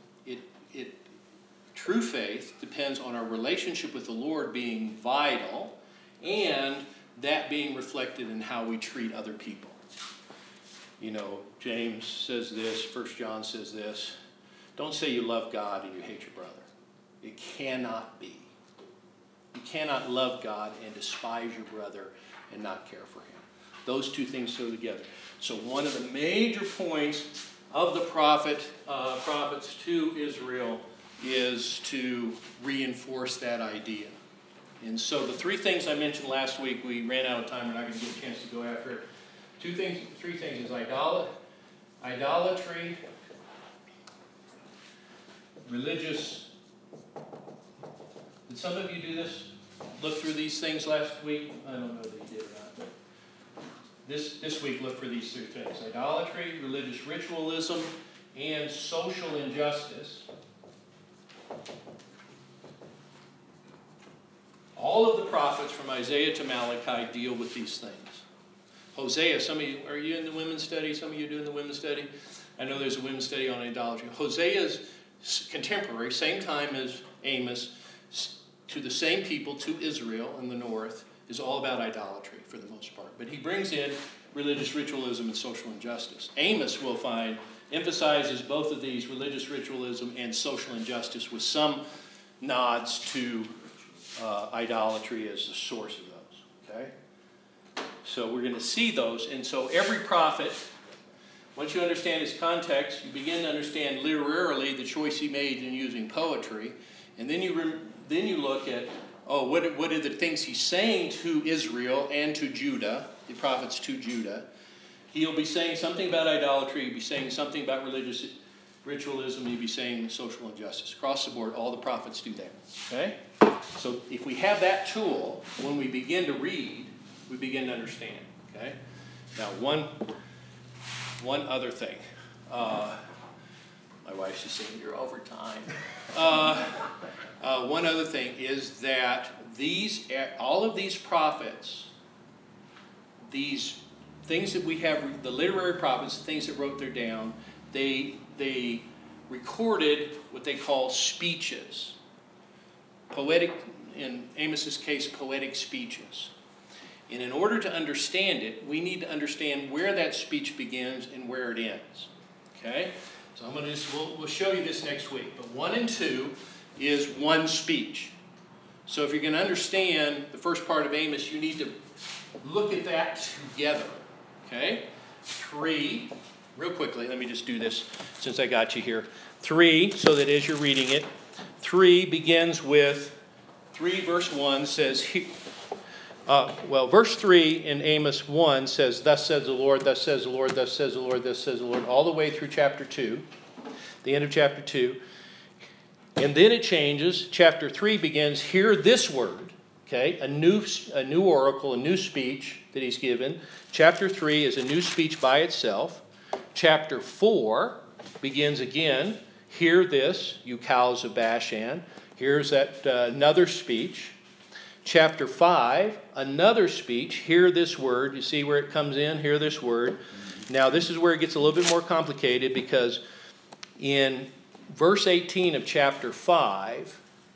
True faith depends on our relationship with the Lord being vital, and that being reflected in how we treat other people. James says this, 1 John says this, don't say you love God and you hate your brother. It cannot be. You cannot love God and despise your brother and not care for him. Those two things go together. So one of the major points of the prophets to Israel is to reinforce that idea. And so the three things I mentioned last week, we ran out of time, we're not going to get a chance to go after it. Three things is idolatry, religious. Did some of you do this? Look through these things last week? I don't know that you did or not. But this week, look for these three things. Idolatry, religious ritualism, and social injustice. All of the prophets from Isaiah to Malachi deal with these things. Hosea, some of you, are you in the women's study? Some of you doing the women's study? I know there's a women's study on idolatry. Hosea's contemporary, same time as Amos, to the same people, to Israel in the north, is all about idolatry for the most part. But he brings in religious ritualism and social injustice. Amos, we'll find, emphasizes both of these, religious ritualism and social injustice, with some nods to idolatry as the source of those. Okay? So we're going to see those. And so every prophet, once you understand his context, you begin to understand literarily the choice he made in using poetry. And then you look at, what are the things he's saying to Israel and to Judah, the prophets to Judah. He'll be saying something about idolatry. He'll be saying something about religious ritualism. He'll be saying social injustice. Across the board, all the prophets do that. Okay? So if we have that tool, when we begin to read, we begin to understand. Okay? Now, one other thing. My wife's just saying, you're over time. One other thing is that all of these prophets, these things that we have, the literary prophets, the things that wrote there down, they recorded what they call speeches. Poetic, in Amos's case, poetic speeches. And in order to understand it, we need to understand where that speech begins and where it ends. Okay? So we'll show you this next week. But 1 and 2 is one speech. So if you're going to understand the first part of Amos, you need to look at that together. Okay? 3, real quickly, let me just do this since I got you here. 3, so that as you're reading it, 3 begins with, 3 verse 1 says, verse 3 in Amos 1 says, thus says the Lord, thus says the Lord, thus says the Lord, thus says the Lord, all the way through chapter 2, the end of chapter 2. And then it changes. Chapter 3 begins, hear this word, okay, a new oracle, a new speech, that he's given. Chapter 3 is a new speech by itself. Chapter 4 begins again, hear this, you cows of Bashan. Here's that another speech. Chapter 5, another speech, hear this word. You see where it comes in, hear this word. Now this is where it gets a little bit more complicated, because in verse 18 of chapter 5,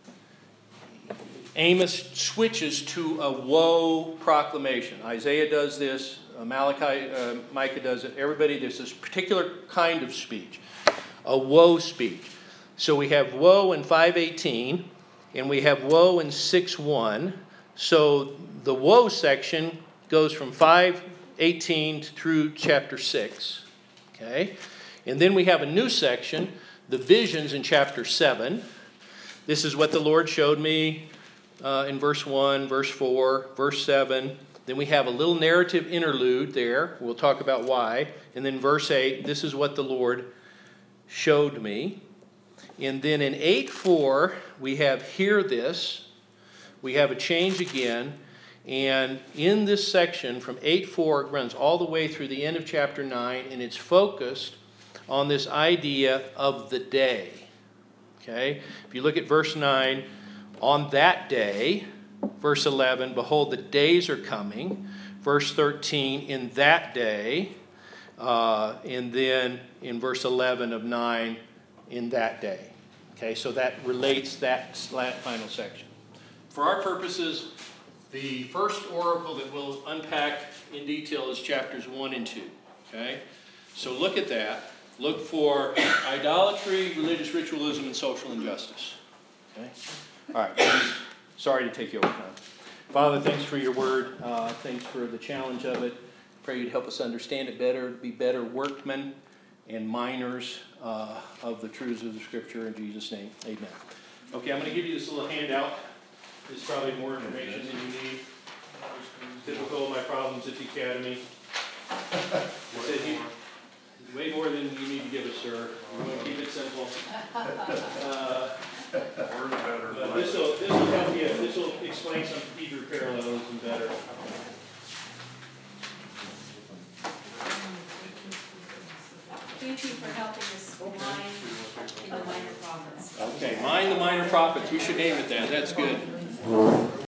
Amos switches to a woe proclamation. Isaiah does this, Micah does it. Everybody, there's this particular kind of speech, a woe speech. So we have woe in 5:18, and we have woe in 6:1. So the woe section goes from 5:18 through chapter 6. Okay? And then we have a new section, the visions in chapter 7. This is what the Lord showed me in verse 1, verse 4, verse 7. Then we have a little narrative interlude there. We'll talk about why. And then verse 8, this is what the Lord showed me. And then in 8:4, we have hear this. We have a change again. And in this section, from 8:4, it runs all the way through the end of chapter 9, and it's focused on this idea of the day. Okay? If you look at verse 9, on that day, verse 11, behold, the days are coming. Verse 13, in that day. And then in verse 11 of 9, in that day. Okay, so that relates that final section. For our purposes, the first oracle that we'll unpack in detail is chapters 1 and 2. Okay, so look at that. Look for idolatry, religious ritualism, and social injustice. Okay, all right. Sorry to take you over time. Father, thanks for your word. Thanks for the challenge of it. Pray you'd help us understand it better, be better workmen and miners of the truths of the Scripture. In Jesus' name, amen. Okay, I'm going to give you this little handout. This is probably more information than you need. Typical of my problems at the Academy. Way more than you need to give us, sir. We're going to keep it simple. This will help you. This will explain some Hebrew parallelism better. Thank you for helping us mine in the minor prophets. Okay, mine the minor prophets. We should name it that. That's good.